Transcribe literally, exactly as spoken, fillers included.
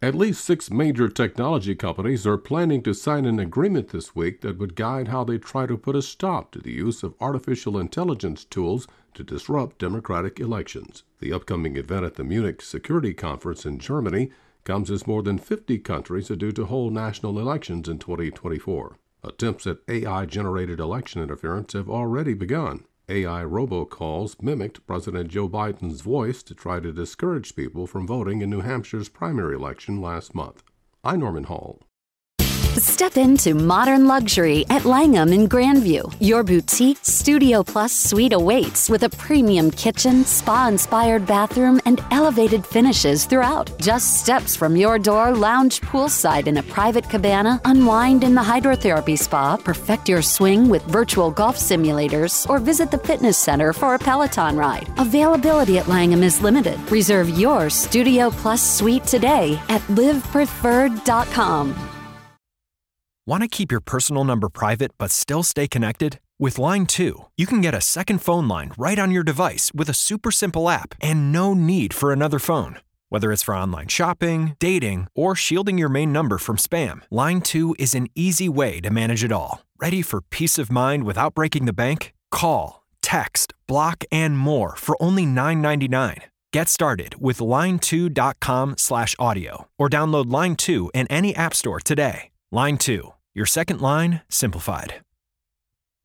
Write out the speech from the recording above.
At least six major technology companies are planning to sign an agreement this week that would guide how they try to put a stop to the use of artificial intelligence tools to disrupt democratic elections. The upcoming event at the Munich Security Conference in Germany comes as more than fifty countries are due to hold national elections in twenty twenty-four. Attempts at A I-generated election interference have already begun. A I robocalls mimicked President Joe Biden's voice to try to discourage people from voting in New Hampshire's primary election last month. I'm Norman Hall. Step into modern luxury at Langham in Grandview. Your boutique Studio Plus suite awaits with a premium kitchen, spa-inspired bathroom, and elevated finishes throughout. Just steps from your door, lounge poolside in a private cabana, unwind in the hydrotherapy spa, perfect your swing with virtual golf simulators, or visit the fitness center for a Peloton ride. Availability at Langham is limited. Reserve your Studio Plus suite today at live preferred dot com. Want to keep your personal number private but still stay connected? With Line two, you can get a second phone line right on your device with a super simple app and no need for another phone. Whether it's for online shopping, dating, or shielding your main number from spam, Line two is an easy way to manage it all. Ready for peace of mind without breaking the bank? Call, text, block, and more for only nine ninety-nine. Get started with line two dot com slash audio or download Line two in any app store today. Line two, your second line simplified.